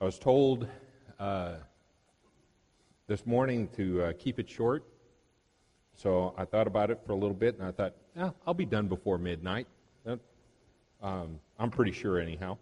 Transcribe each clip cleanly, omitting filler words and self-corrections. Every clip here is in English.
I was told this morning to keep it short, so I thought about it for a little bit, and I thought, I'll be done before midnight. I'm pretty sure anyhow.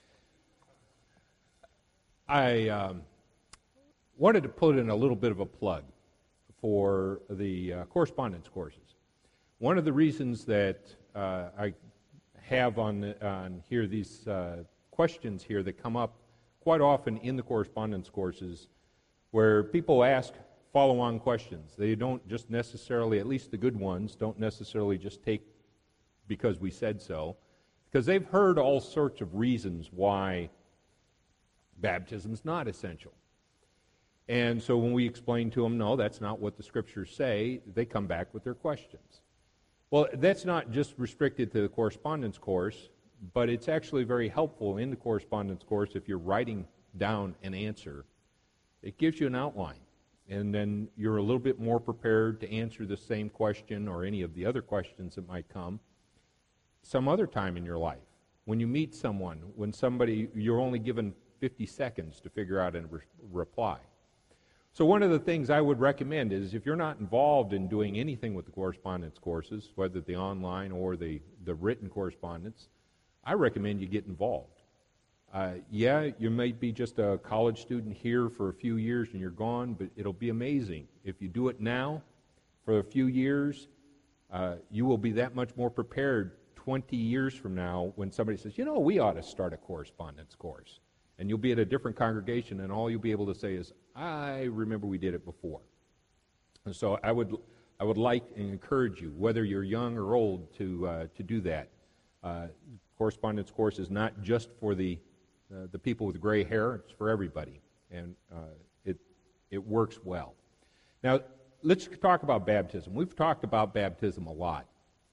I wanted to put in a little bit of a plug for the correspondence courses. One of the reasons that I have on here these questions here that come up quite often in the correspondence courses where people ask follow-on questions. They don't just necessarily, at least the good ones, don't necessarily just take because we said so, because they've heard all sorts of reasons why baptism is not essential. And so when we explain to them, no, that's not what the Scriptures say, they come back with their questions. Well, that's not just restricted to the correspondence course, but it's actually very helpful in the correspondence course if you're writing down an answer. It gives you an outline, and then you're a little bit more prepared to answer the same question or any of the other questions that might come some other time in your life. When you meet someone, when somebody, you're only given 50 seconds to figure out a reply. So one of the things I would recommend is if you're not involved in doing anything with the correspondence courses, whether the online or the written correspondence, I recommend you get involved. You might be just a college student here for a few years and you're gone, but it'll be amazing. If you do it now for a few years, you will be that much more prepared 20 years from now when somebody says, we ought to start a correspondence course. And you'll be at a different congregation, and all you'll be able to say is, I remember we did it before. And so I would like and encourage you, whether you're young or old, to do that. Correspondence course is not just for the people with gray hair; it's for everybody, and it works well. Now, let's talk about baptism. We've talked about baptism a lot.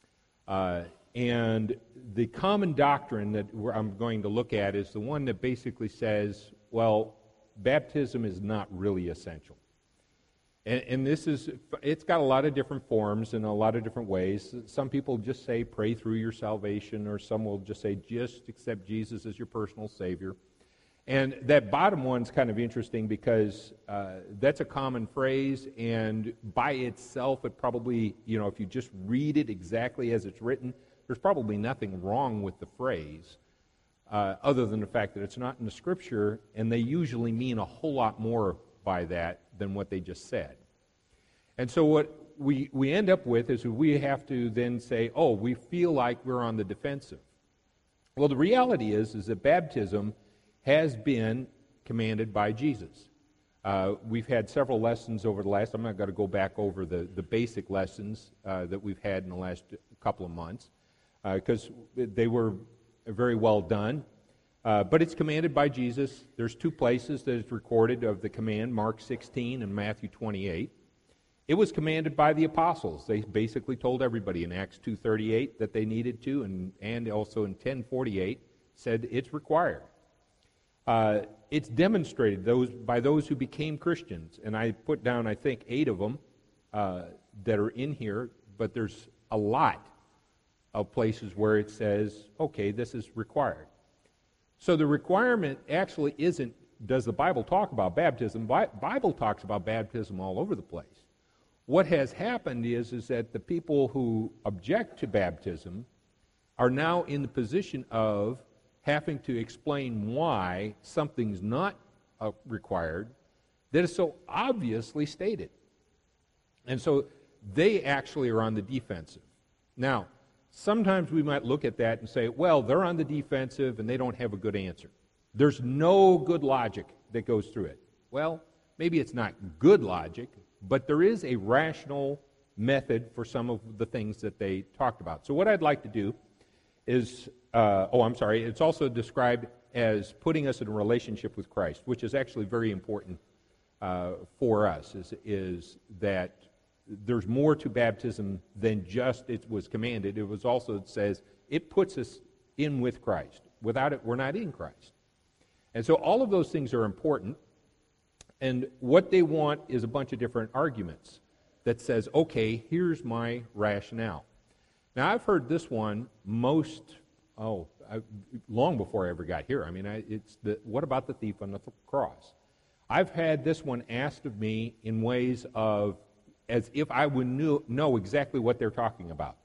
And the common doctrine that I'm going to look at is the one that basically says, well, baptism is not really essential. And it's got a lot of different forms and a lot of different ways. Some people just say pray through your salvation, or some will just say just accept Jesus as your personal Savior. And that bottom one's kind of interesting because that's a common phrase, and by itself it probably, if you just read it exactly as it's written, there's probably nothing wrong with the phrase other than the fact that it's not in the Scripture, and they usually mean a whole lot more by that than what they just said. And so what we end up with is we have to then say, we feel like we're on the defensive. Well, the reality is that baptism has been commanded by Jesus. We've had several lessons over the last, I'm not going to go back over the basic lessons that we've had in the last couple of months, because they were very well done. But it's commanded by Jesus. There's two places that it's recorded of the command, Mark 16 and Matthew 28. It was commanded by the apostles. They basically told everybody in Acts 2:38 that they needed to, and also in 10:48 said it's required. It's demonstrated by those who became Christians, and I put down, I think, 8 of them that are in here, but there's a lot of places where it says, okay, this is required. So the requirement actually isn't, does the Bible talk about baptism? Bible talks about baptism all over the place. What has happened is that the people who object to baptism are now in the position of having to explain why something's not required that is so obviously stated. And so they actually are on the defensive. Now, sometimes we might look at that and say, well, they're on the defensive and they don't have a good answer. There's no good logic that goes through it. Well, maybe it's not good logic, but there is a rational method for some of the things that they talked about. So what I'd like to do is, it's also described as putting us in a relationship with Christ, which is actually very important for us, is that there's more to baptism than just it was commanded. It was also, it says, it puts us in with Christ. Without it, we're not in Christ. And so all of those things are important. And what they want is a bunch of different arguments that says, okay, here's my rationale. Now, I've heard this one long before I ever got here. I mean, what about the thief on the cross? I've had this one asked of me in ways of as if I would know exactly what they're talking about.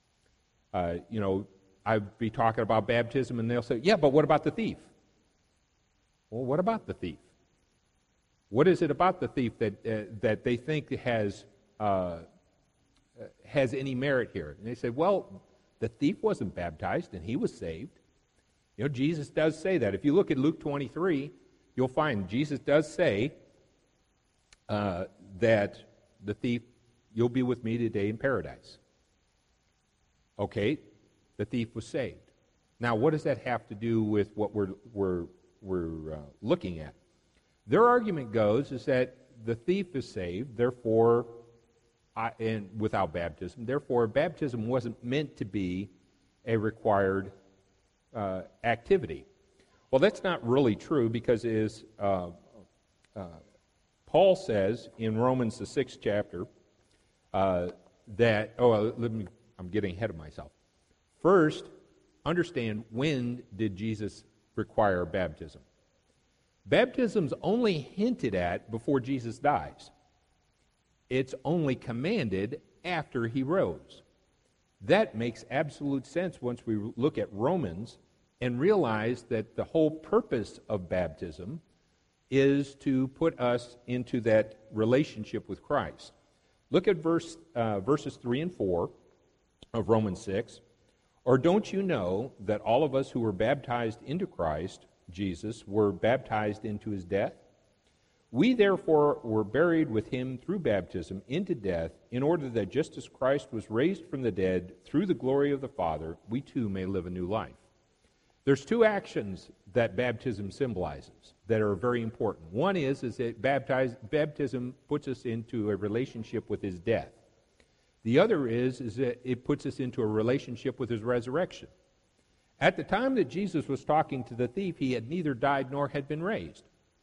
I'd be talking about baptism, and they'll say, yeah, but what about the thief? Well, what about the thief? What is it about the thief that they think has any merit here? And they say, well, the thief wasn't baptized, and he was saved. Jesus does say that. If you look at Luke 23, you'll find Jesus does say that the thief, you'll be with me today in paradise. Okay, the thief was saved. Now, what does that have to do with what we're looking at? Their argument goes is that the thief is saved, therefore, and without baptism. Therefore, baptism wasn't meant to be a required activity. Well, that's not really true because Paul says in Romans the 6th chapter that, I'm getting ahead of myself. First, understand, when did Jesus require baptism? Baptism's only hinted at before Jesus dies. It's only commanded after he rose. That makes absolute sense once we look at Romans and realize that the whole purpose of baptism is to put us into that relationship with Christ. Look at verses 3 and 4 of Romans 6. Or don't you know that all of us who were baptized into Christ Jesus were baptized into his death? We therefore were buried with him through baptism into death, in order that just as Christ was raised from the dead through the glory of the Father, we too may live a new life. There's two actions that baptism symbolizes that are very important. One is that baptism puts us into a relationship with his death. The other is that it puts us into a relationship with his resurrection. At the time that Jesus was talking to the thief, he had neither died nor had been raised.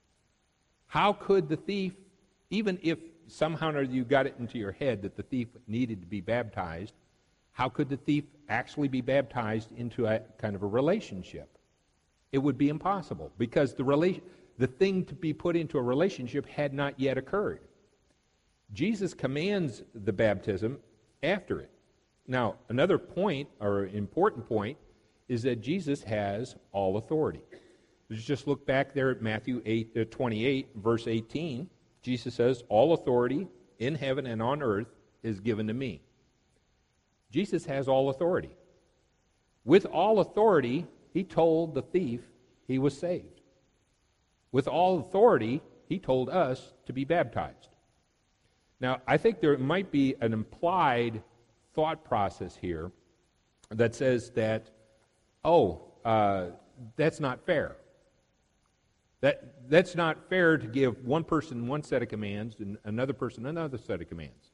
How could the thief, even if somehow or other you got it into your head that the thief needed to be baptized, how could the thief actually be baptized into a kind of a relationship? It would be impossible because the thing to be put into a relationship had not yet occurred. Jesus commands the baptism after it. Now, another point, or important point, is that Jesus has all authority. Let's just look back there at Matthew 28, verse 18. Jesus says, all authority in heaven and on earth is given to me. Jesus has all authority. With all authority, he told the thief he was saved. With all authority, he told us to be baptized. Now, I think there might be an implied thought process here that says that, that's not fair. That's not fair to give one person one set of commands and another person another set of commands.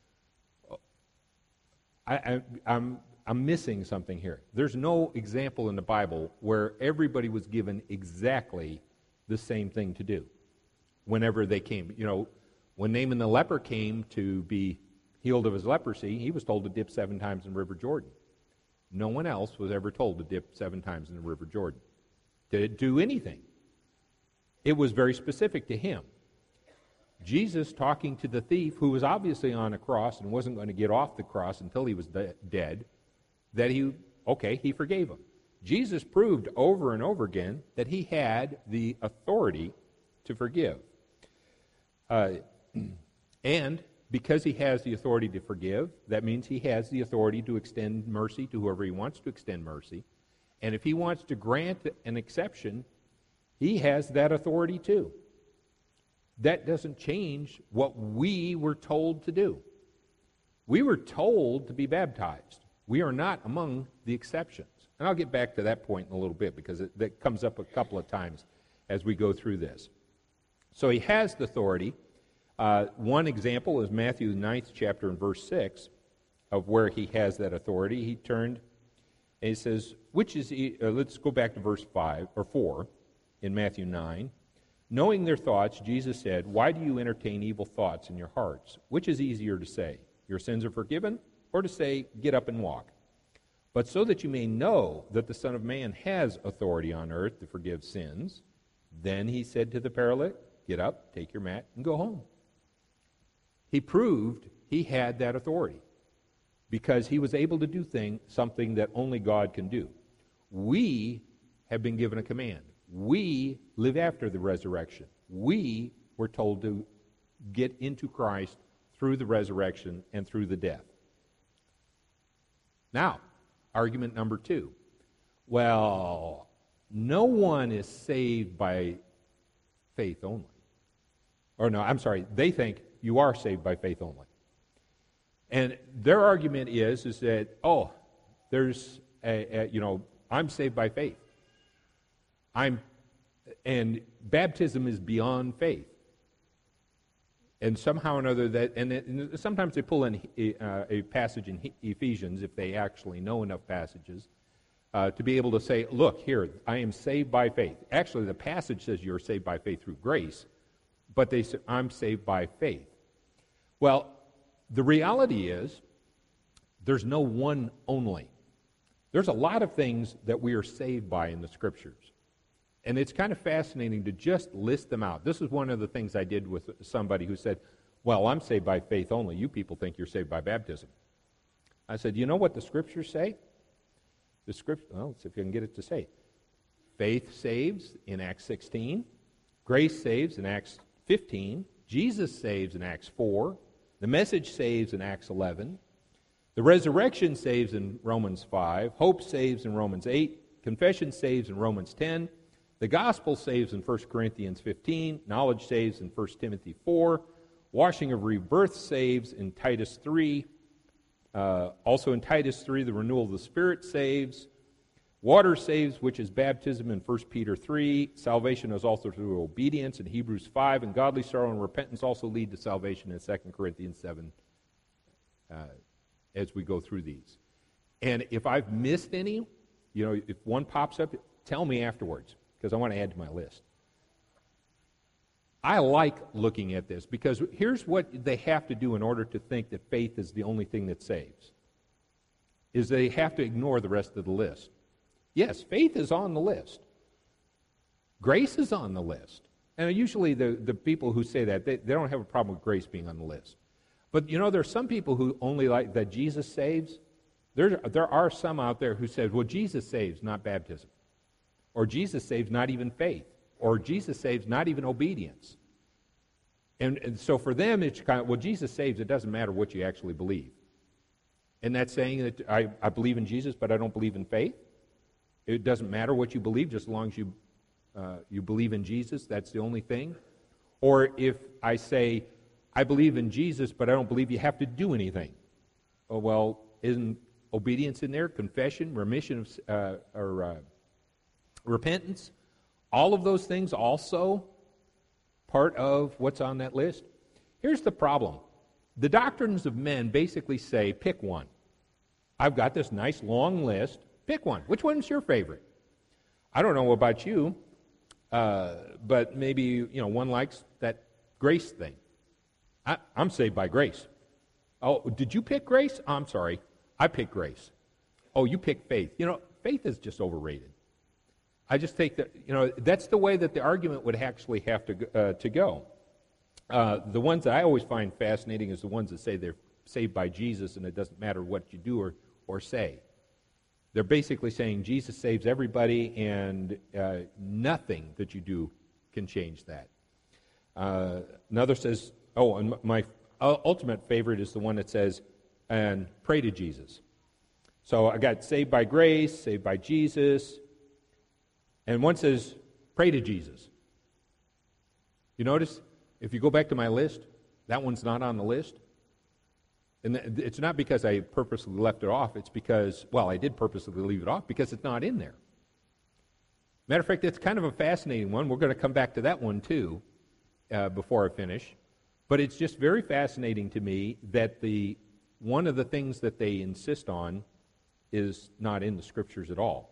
I'm missing something here. There's no example in the Bible where everybody was given exactly the same thing to do whenever they came. When Naaman the leper came to be healed of his leprosy, he was told to dip 7 times in the River Jordan. No one else was ever told to dip 7 times in the River Jordan to do anything. It was very specific to him. Jesus talking to the thief, who was obviously on a cross and wasn't going to get off the cross until he was dead, that he forgave him. Jesus proved over and over again that he had the authority to forgive. And because he has the authority to forgive, that means he has the authority to extend mercy to whoever he wants to extend mercy. And if he wants to grant an exception, he has that authority too. That doesn't change what we were told to do. We were told to be baptized. We are not among the exceptions. And I'll get back to that point in a little bit because that comes up a couple of times as we go through this. So he has the authority. One example is Matthew 9th chapter and verse 6 of where he has that authority. He turned and he says, let's go back to verse 5 or 4 in Matthew 9. Knowing their thoughts, Jesus said, why do you entertain evil thoughts in your hearts? Which is easier to say, your sins are forgiven, or to say, get up and walk? But so that you may know that the Son of Man has authority on earth to forgive sins, then he said to the paralytic, get up, take your mat, and go home. He proved he had that authority because he was able to do something that only God can do. We have been given a command. We live after the resurrection. We were told to get into Christ through the resurrection and through the death. Now, argument number 2. Well, no one is saved by faith only. Or no, I'm sorry, they think you are saved by faith only. And their argument is that, there's I'm saved by faith. And baptism is beyond faith. And somehow or another and sometimes they pull in a passage in Ephesians, if they actually know enough passages, to be able to say, look, here, I am saved by faith. Actually, the passage says you're saved by faith through grace, but they say, I'm saved by faith. Well, the reality is, there's no one only. There's a lot of things that we are saved by in the Scriptures. And it's kind of fascinating to just list them out. This is one of the things I did with somebody who said, well, I'm saved by faith only. You people think you're saved by baptism. I said, you know what the Scriptures say? The Scripture, let's see if I can get it to say. Faith saves in Acts 16. Grace saves in Acts 15. Jesus saves in Acts 4. The message saves in Acts 11. The resurrection saves in Romans 5. Hope saves in Romans 8. Confession saves in Romans 10. The gospel saves in 1 Corinthians 15. Knowledge saves in 1 Timothy 4. Washing of rebirth saves in Titus 3. Also in Titus 3, the renewal of the Spirit saves. Water saves, which is baptism in 1 Peter 3. Salvation is also through obedience in Hebrews 5. And godly sorrow and repentance also lead to salvation in 2 Corinthians 7 as we go through these. And if I've missed any, if one pops up, tell me afterwards, because I want to add to my list. I like looking at this because here's what they have to do in order to think that faith is the only thing that saves, is they have to ignore the rest of the list. Yes, faith is on the list. Grace is on the list. And usually the people who say that, they don't have a problem with grace being on the list. But there's some people who only like that Jesus saves. There are some out there who says, well, Jesus saves, not baptism. Or Jesus saves, not even faith. Or Jesus saves, not even obedience. And so for them, it's kind of, well, Jesus saves, it doesn't matter what you actually believe. And that's saying that I believe in Jesus, but I don't believe in faith. It doesn't matter what you believe, just as long as you believe in Jesus, that's the only thing. Or if I say, I believe in Jesus, but I don't believe you have to do anything. Oh, well, isn't obedience in there? Confession, remission of repentance? All of those things also part of what's on that list. Here's the problem. The doctrines of men basically say, pick one. I've got this nice long list. Pick one. Which one's your favorite? I don't know about you, but maybe one likes that grace thing. I'm saved by grace. Oh, did you pick grace? I'm sorry. I picked grace. Oh, you picked faith. Faith is just overrated. I just think that, that's the way that the argument would actually have to go. The ones that I always find fascinating is the ones that say they're saved by Jesus and it doesn't matter what you do or say. They're basically saying Jesus saves everybody and nothing that you do can change that. Another says, and my ultimate favorite is the one that says, and pray to Jesus. So I got saved by grace, saved by Jesus, and one says, pray to Jesus. You notice, if you go back to my list, that one's not on the list. And it's not because I purposely left it off. It's because, I did purposely leave it off because it's not in there. Matter of fact, it's kind of a fascinating one. We're going to come back to that one too before I finish. But it's just very fascinating to me that one of the things that they insist on is not in the Scriptures at all.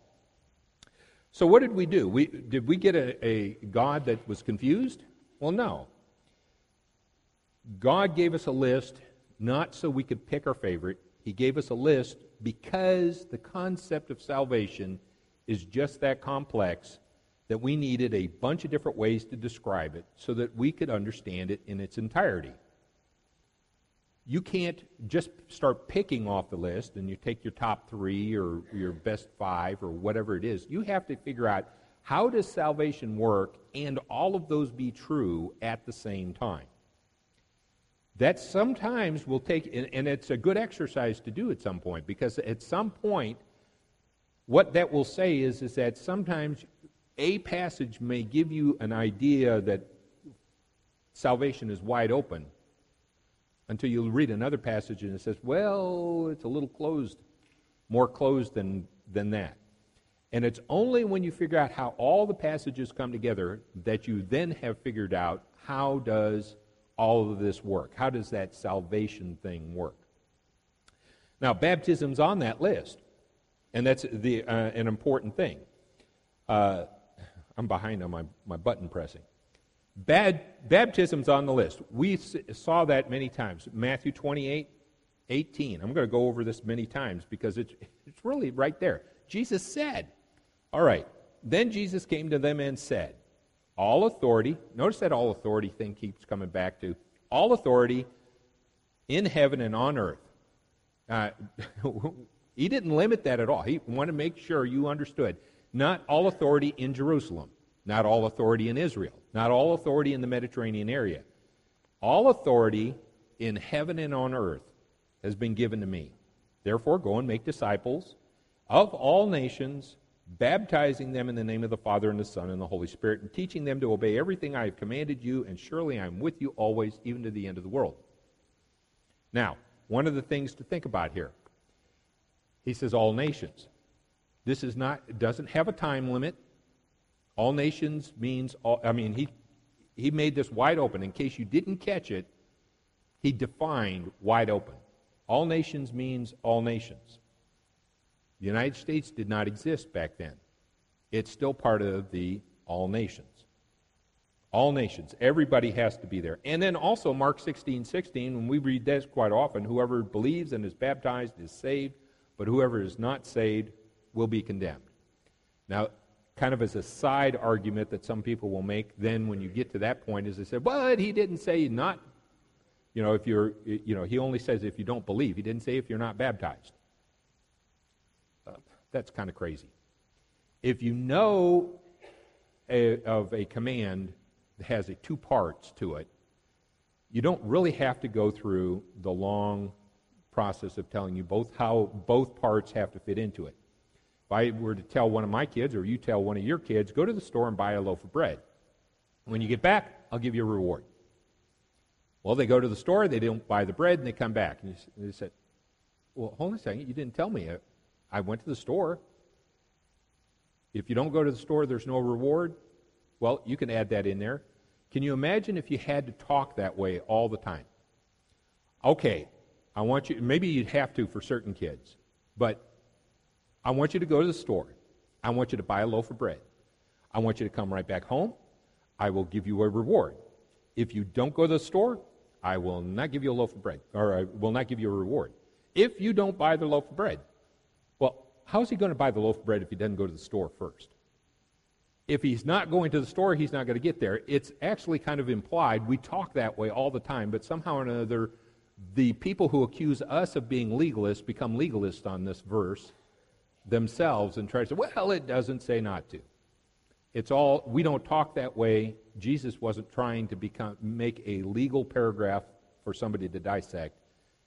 So what did we do? Did we get a God that was confused? Well, no. God gave us a list not so we could pick our favorite. He gave us a list because the concept of salvation is just that complex that we needed a bunch of different ways to describe it so that we could understand it in its entirety. You can't just start picking off the list and you take your top 3 or your best 5 or whatever it is. You have to figure out, how does salvation work and all of those be true at the same time? That sometimes will take, and it's a good exercise to do at some point, because at some point, what that will say is that sometimes a passage may give you an idea that salvation is wide open until you read another passage and it says, well, it's a little closed, more closed than that. And it's only when you figure out how all the passages come together that you then have figured out, how does all of this work? How does that salvation thing work? Now, baptism's on that list, and that's an important thing. I'm behind on my button pressing. Baptism's on the list. We saw that many times. Matthew 28:18. I'm going to go over this many times because it's really right there. Jesus said, all right, then Jesus came to them and said, all authority, notice that all authority thing keeps coming back to, all authority in heaven and on earth. He didn't limit that at all. He wanted to make sure you understood. Not all authority in Jerusalem. Not all authority in Israel. Not all authority in the Mediterranean area. All authority in heaven and on earth has been given to me. Therefore, go and make disciples of all nations, baptizing them in the name of the Father and the Son and the Holy Spirit, and teaching them to obey everything I have commanded you, and surely I am with you always, even to the end of the world. Now, one of the things to think about here, he says all nations. This is not, it doesn't have a time limit. All nations means all, he made this wide open. In case you didn't catch it, he defined wide open. All nations means all nations. The United States did not exist back then. It's still part of the all nations. All nations. Everybody has to be there. And then also Mark 16:16, when we read this quite often, whoever believes and is baptized is saved, but whoever is not saved will be condemned. Now, kind of as a side argument that some people will make then when you get to that point is they say, but he didn't say not, if you're, he only says if you don't believe. He didn't say if you're not baptized. That's kind of crazy. If you know of a command that has 2 parts to it, you don't really have to go through the long process of telling you how both parts have to fit into it. If I were to tell one of my kids, or you tell one of your kids, go to the store and buy a loaf of bread. When you get back, I'll give you a reward. Well, they go to the store, they don't buy the bread, and they come back. And they said, well, hold on a second, you didn't tell me. I went to the store. If you don't go to the store, there's no reward. Well, you can add that in there. Can you imagine if you had to talk that way all the time? Okay, I want you, maybe you'd have to for certain kids, but I want you to go to the store. I want you to buy a loaf of bread. I want you to come right back home. I will give you a reward. If you don't go to the store, I will not give you a loaf of bread, or I will not give you a reward. If you don't buy the loaf of bread, well, how is he going to buy the loaf of bread if he doesn't go to the store first? If he's not going to the store, he's not going to get there. It's actually kind of implied. We talk that way all the time, but somehow or another, the people who accuse us of being legalists become legalists on this verse themselves and try to say, well, it doesn't say not to. It's all, we don't talk that way. Jesus wasn't trying to make a legal paragraph for somebody to dissect.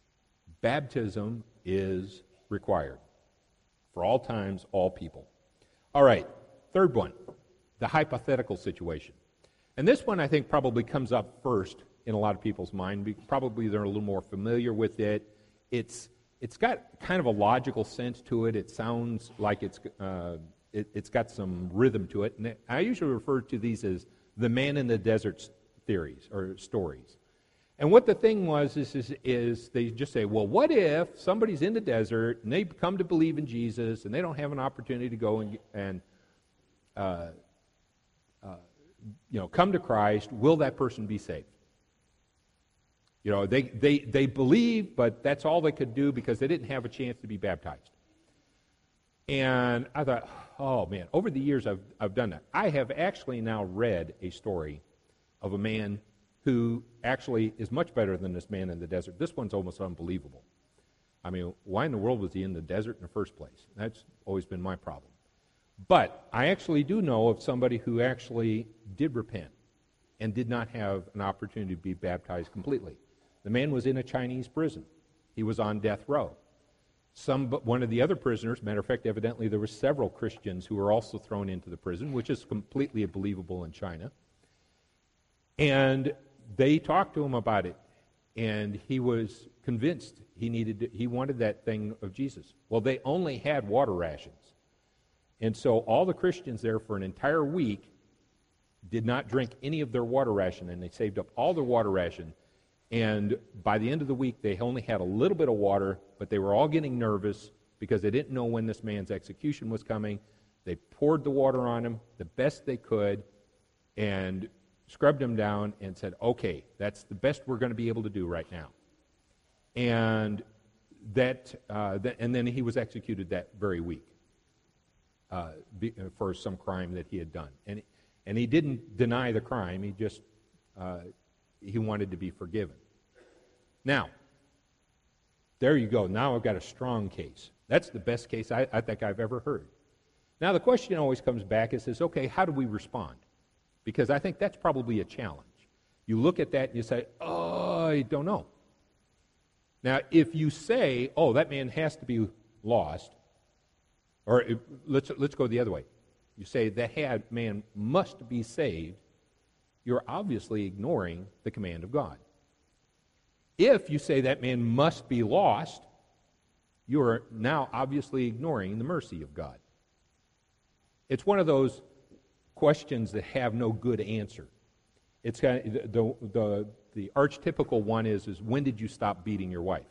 Baptism is required for all times, all people. All right, third one, the hypothetical situation. And this one I think probably comes up first in a lot of people's mind. Probably they're a little more familiar with it. It's got kind of a logical sense to it. It sounds like it's got some rhythm to it. And I usually refer to these as the man in the desert theories or stories. And what the thing was is they just say, well, what if somebody's in the desert and they come to believe in Jesus and they don't have an opportunity to go and come to Christ? Will that person be saved? They believed, but that's all they could do because they didn't have a chance to be baptized. And I thought, oh man, over the years I've done that. I have actually now read a story of a man who actually is much better than this man in the desert. This one's almost unbelievable. I mean, why in the world was he in the desert in the first place? That's always been my problem. But I actually do know of somebody who actually did repent and did not have an opportunity to be baptized completely. The man was in a Chinese prison. He was on death row. One of the other prisoners, matter of fact, evidently there were several Christians who were also thrown into the prison, which is completely believable in China. And they talked to him about it, and he was convinced he wanted that thing of Jesus. Well, they only had water rations. And so all the Christians there for an entire week did not drink any of their water ration, and they saved up all their water ration. And by the end of the week, they only had a little bit of water, but they were all getting nervous because they didn't know when this man's execution was coming. They poured the water on him the best they could and scrubbed him down and said, okay, that's the best we're going to be able to do right now. And and then he was executed that very week for some crime that he had done. And he didn't deny the crime. He just he wanted to be forgiven. Now, there you go. Now I've got a strong case. That's the best case I think I've ever heard. Now the question always comes back and says, okay, how do we respond? Because I think that's probably a challenge. You look at that and you say, oh, I don't know. Now, if you say, oh, that man has to be lost, or let's go the other way. You say that man must be saved, you're obviously ignoring the command of God. If you say that man must be lost, you're now obviously ignoring the mercy of God. It's one of those questions that have no good answer. It's kind of, the archetypical one is when did you stop beating your wife?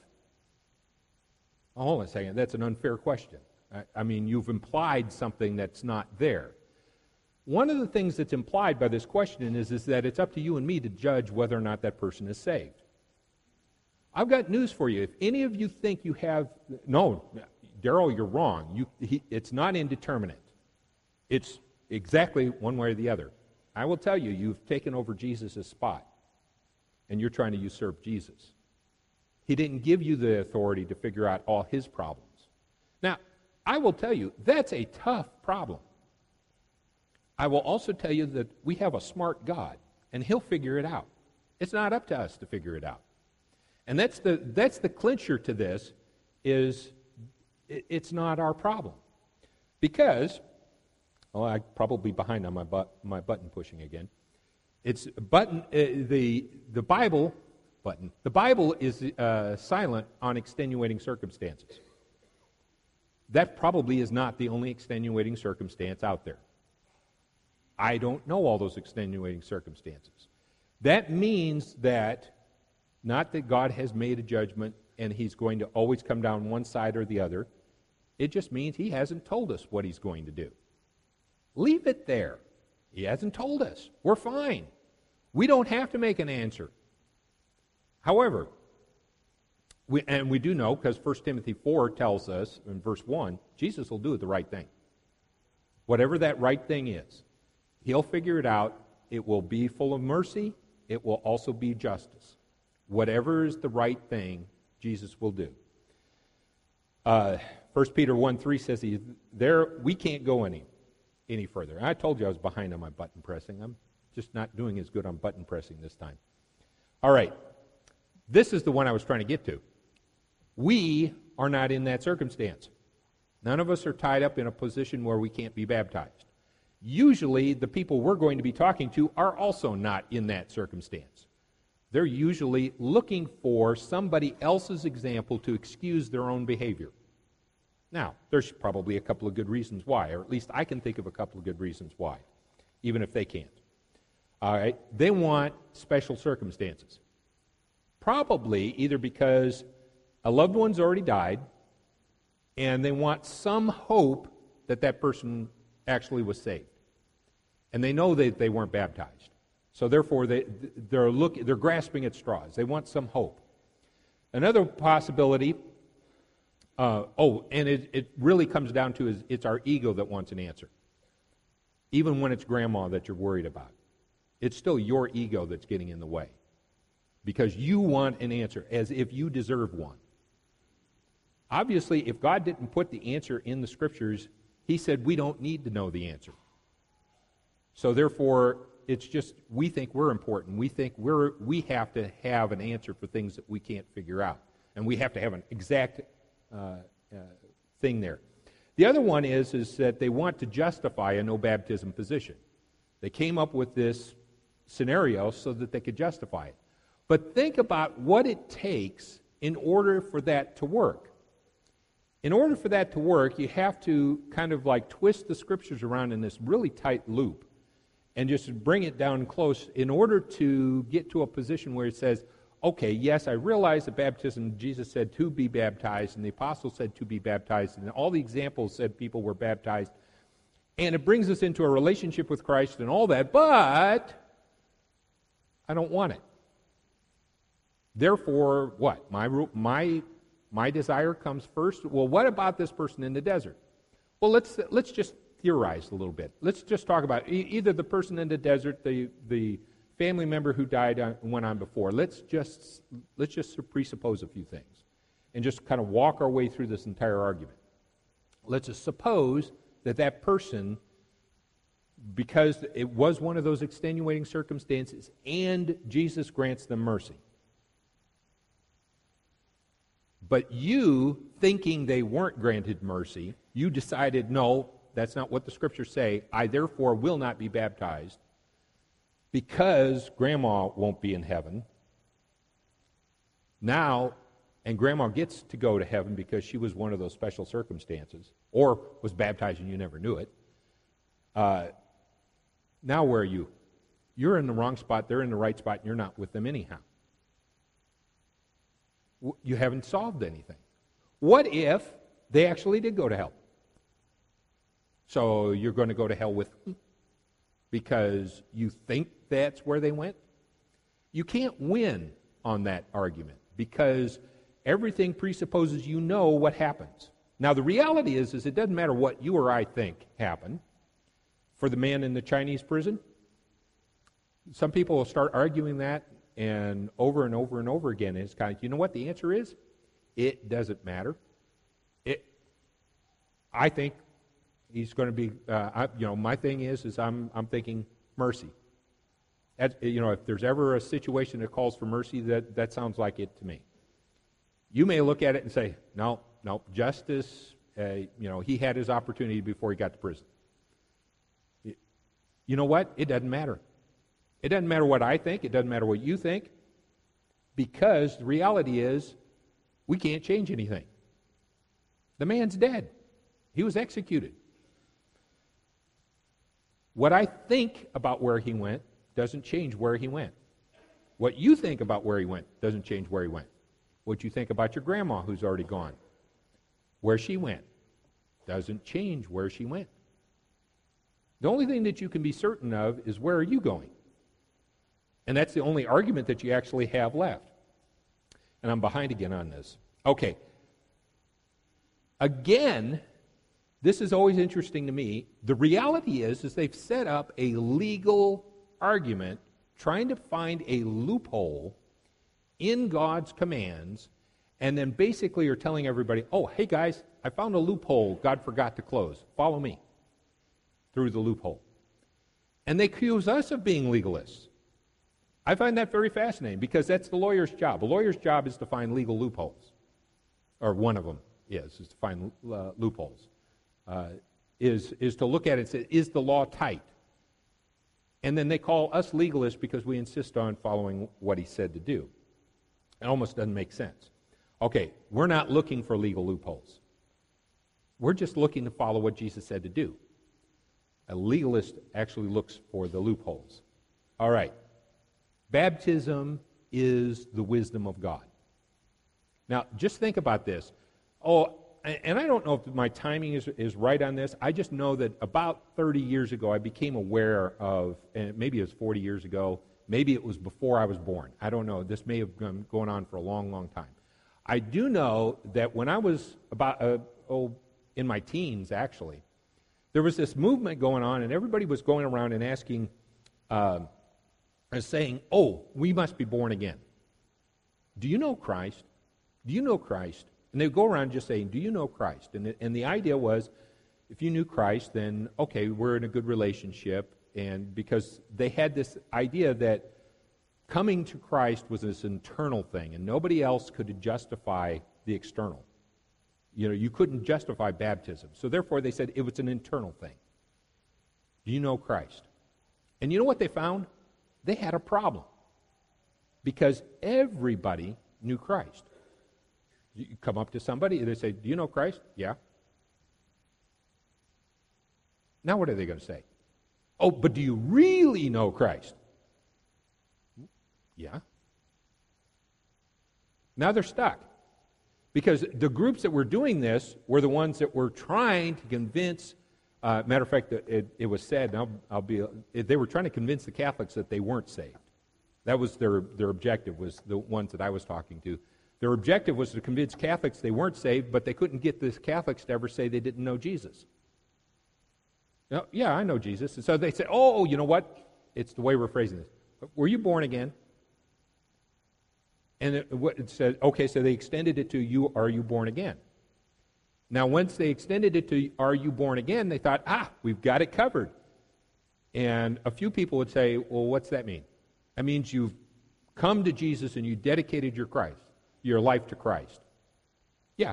Oh, hold on a second, that's an unfair question. I mean, you've implied something that's not there. One of the things that's implied by this question is that it's up to you and me to judge whether or not that person is saved. I've got news for you. If any of you think you have... No, Darrell, you're wrong. It's not indeterminate. It's exactly one way or the other. I will tell you, you've taken over Jesus' spot, and you're trying to usurp Jesus. He didn't give you the authority to figure out all his problems. Now, I will tell you, that's a tough problem. I will also tell you that we have a smart God, and he'll figure it out. It's not up to us to figure it out. And that's the clincher to this, is it's not our problem. Because, I'm probably behind on my button pushing again. It's the Bible button. The Bible is silent on extenuating circumstances. That probably is not the only extenuating circumstance out there. I don't know all those extenuating circumstances. That means that, not that God has made a judgment and he's going to always come down one side or the other. It just means he hasn't told us what he's going to do. Leave it there. He hasn't told us. We're fine. We don't have to make an answer. However, we do know, because 1 Timothy 4 tells us in verse 1, Jesus will do the right thing. Whatever that right thing is, he'll figure it out. It will be full of mercy. It will also be justice. Whatever is the right thing, Jesus will do. 1 Peter 1:3 says we can't go any further. I told you I was behind on my button pressing. I'm just not doing as good on button pressing this time. All right. This is the one I was trying to get to. We are not in that circumstance. None of us are tied up in a position where we can't be baptized. Usually, the people we're going to be talking to are also not in that circumstance. They're usually looking for somebody else's example to excuse their own behavior. Now, there's probably a couple of good reasons why, or at least I can think of a couple of good reasons why, even if they can't. All right, they want special circumstances. Probably either because a loved one's already died, and they want some hope that that person actually was saved. And they know that they weren't baptized. So therefore, they're grasping at straws. They want some hope. Another possibility, and it really comes down to is it's our ego that wants an answer. Even when it's grandma that you're worried about. It's still your ego that's getting in the way. Because you want an answer, as if you deserve one. Obviously, if God didn't put the answer in the Scriptures, He said we don't need to know the answer. So therefore, it's just, we think we're important. We think we have to have an answer for things that we can't figure out. And we have to have an exact thing there. The other one is that they want to justify a no baptism position. They came up with this scenario so that they could justify it. But think about what it takes in order for that to work. In order for that to work, you have to kind of like twist the Scriptures around in this really tight loop and just bring it down close in order to get to a position where it says, okay, yes, I realize that baptism, Jesus said to be baptized, and the apostles said to be baptized, and all the examples said people were baptized, and it brings us into a relationship with Christ and all that, but I don't want it. Therefore, what? My desire comes first? Well, what about this person in the desert? Well, let's just theorize a little bit. Let's just talk about either the person in the desert, the family member who died and went on before. Let's just presuppose a few things and just kind of walk our way through this entire argument. Let's just suppose that person, because it was one of those extenuating circumstances, and Jesus grants them mercy. But you, thinking they weren't granted mercy, you decided, no, that's not what the Scriptures say. I therefore will not be baptized because Grandma won't be in heaven. Now, and Grandma gets to go to heaven because she was one of those special circumstances, or was baptized and you never knew it. Now where are you? You're in the wrong spot, they're in the right spot, and you're not with them anyhow. You haven't solved anything. What if they actually did go to hell? So you're going to go to hell with them because you think that's where they went? You can't win on that argument because everything presupposes you know what happens. Now the reality is it doesn't matter what you or I think happened. For the man in the Chinese prison, some people will start arguing that and over and over and over again. It's kind of, you know what the answer is? It doesn't matter. I think he's going to be, my thing is I'm thinking mercy. If there's ever a situation that calls for mercy, that sounds like it to me. You may look at it and say, no, justice, he had his opportunity before he got to prison. You know what? It doesn't matter. It doesn't matter what I think. It doesn't matter what you think. Because the reality is, we can't change anything. The man's dead. He was executed. What I think about where he went doesn't change where he went. What you think about where he went doesn't change where he went. What you think about your grandma who's already gone, where she went, doesn't change where she went. The only thing that you can be certain of is where are you going? And that's the only argument that you actually have left. And I'm behind again on this. Okay. Again, this is always interesting to me. The reality is they've set up a legal argument trying to find a loophole in God's commands, and then basically are telling everybody, oh, hey guys, I found a loophole God forgot to close. Follow me through the loophole. And they accuse us of being legalists. I find that very fascinating because that's the lawyer's job. A lawyer's job is to find legal loopholes. Or one of them is to find loopholes. Is to look at it and say, is the law tight? And then they call us legalists because we insist on following what he said to do. It almost doesn't make sense. Okay, we're not looking for legal loopholes. We're just looking to follow what Jesus said to do. A legalist actually looks for the loopholes. All right. Baptism is the wisdom of God. Now, just think about this. Oh, and I don't know if my timing is right on this. I just know that about 30 years ago, I became aware of, and maybe it was 40 years ago, maybe it was before I was born. I don't know. This may have been going on for a long, long time. I do know that when I was about, in my teens, actually, there was this movement going on, and everybody was going around and asking, saying, oh, we must be born again. Do you know Christ? Do you know Christ? And they would go around just saying, do you know Christ? And the idea was, if you knew Christ, then, okay, we're in a good relationship. And because they had this idea that coming to Christ was this internal thing, and nobody else could justify the external. You know, you couldn't justify baptism. So therefore, they said it was an internal thing. Do you know Christ? And you know what they found? They had a problem. Because everybody knew Christ. You come up to somebody, and they say, do you know Christ? Yeah. Now what are they going to say? Oh, but do you really know Christ? Yeah. Now they're stuck. Because the groups that were doing this were the ones that were trying to convince, matter of fact, it was said, and they were trying to convince the Catholics that they weren't saved. That was their objective, was the ones that I was talking to. Their objective was to convince Catholics they weren't saved, but they couldn't get the Catholics to ever say they didn't know Jesus. Yeah, I know Jesus. And so they said, oh, you know what? It's the way we're phrasing this. Were you born again? And it said, okay, so they extended it to you, are you born again? Now, once they extended it to, are you born again, they thought, we've got it covered. And a few people would say, well, what's that mean? That means you've come to Jesus and you dedicated your life to Christ. Yeah.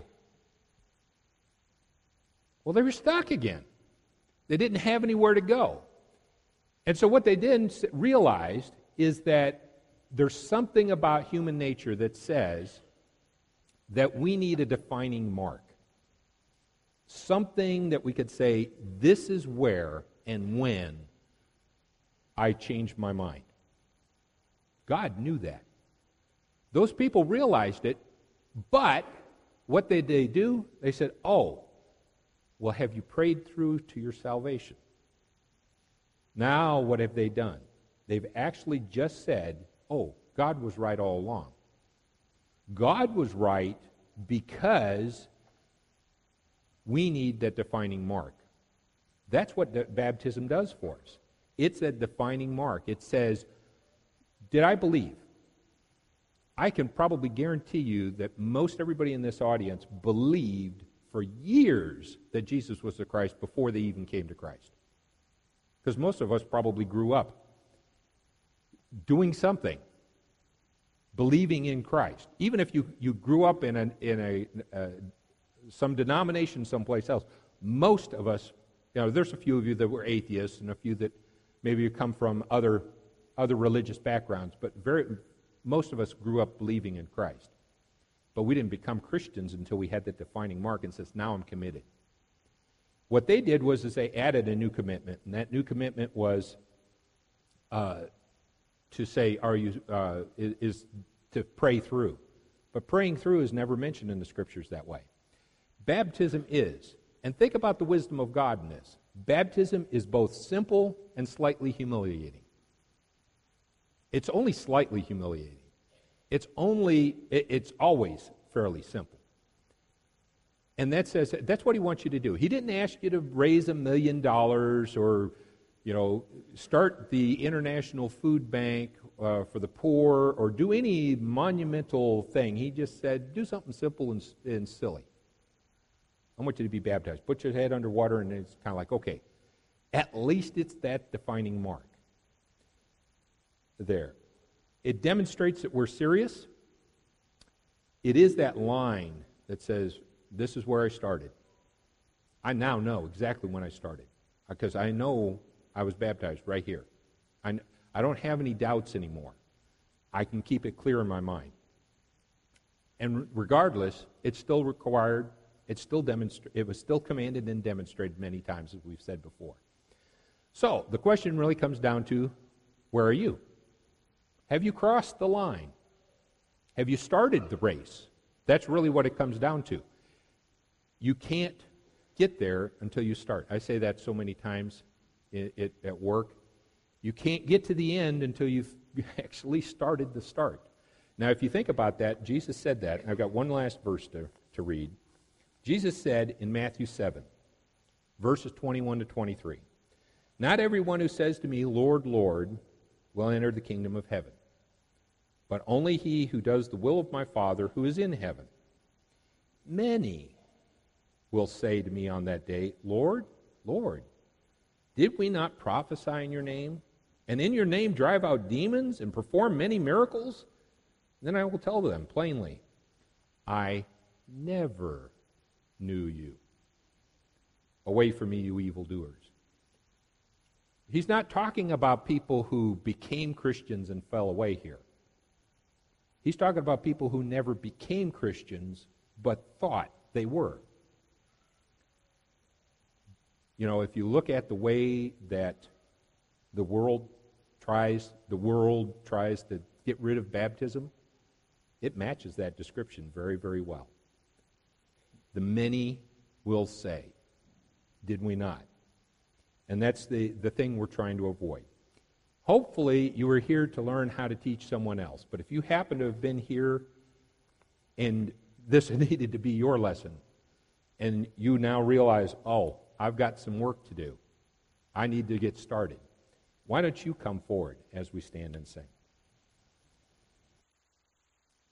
Well, they were stuck again. They didn't have anywhere to go. And so what they didn't realize is that there's something about human nature that says that we need a defining mark. Something that we could say, this is where and when I changed my mind. God knew that. Those people realized it, but what did they do? They said, oh, well, have you prayed through to your salvation? Now what have they done? They've actually just said, oh, God was right all along. God was right because we need that defining mark. That's what baptism does for us. It's a defining mark. It says, did I believe? I can probably guarantee you that most everybody in this audience believed for years that Jesus was the Christ before they even came to Christ. Because most of us probably grew up doing something, believing in Christ. Even if you grew up in some denomination someplace else, most of us, there's a few of you that were atheists and a few that maybe come from other religious backgrounds, but most of us grew up believing in Christ. But we didn't become Christians until we had that defining mark and says, now I'm committed. What they did was they added a new commitment, and that new commitment was to say, is to pray through. But praying through is never mentioned in the Scriptures that way. Baptism is, and think about the wisdom of God in this. Baptism is both simple and slightly humiliating. It's only slightly humiliating. It's always fairly simple. And that's what he wants you to do. He didn't ask you to raise $1 million or, start the International Food Bank for the poor or do any monumental thing. He just said, do something simple and silly. I want you to be baptized. Put your head underwater, and it's kind of like, okay, at least it's that defining mark there. It demonstrates that we're serious. It is that line that says, this is where I started. I now know exactly when I started because I know I was baptized right here. I don't have any doubts anymore. I can keep it clear in my mind. And regardless, it's still required. It was still commanded and demonstrated many times, as we've said before. So the question really comes down to, where are you? Have you crossed the line? Have you started the race? That's really what it comes down to. you can't get there until you start. I say that so many times at work. You can't get to the end until you've actually started the start. Now, if you think about that, Jesus said that. And I've got one last verse to read. Jesus said in Matthew 7, verses 21 to 23, "Not everyone who says to me, 'Lord, Lord,' will enter the kingdom of heaven, but only he who does the will of my Father who is in heaven. Many will say to me on that day, 'Lord, Lord, did we not prophesy in your name, and in your name drive out demons and perform many miracles?' Then I will tell them plainly, 'I never knew you. Away from me, you evildoers.'" He's not talking about people who became Christians and fell away here. He's talking about people who never became Christians but thought they were. You know, if you look at the way that the world tries to get rid of baptism, it matches that description very, very well. The many will say, "Did we not?" And that's the thing we're trying to avoid. Hopefully, you are here to learn how to teach someone else. But if you happen to have been here and this needed to be your lesson, and you now realize, "Oh, I've got some work to do. I need to get started," why don't you come forward as we stand and sing?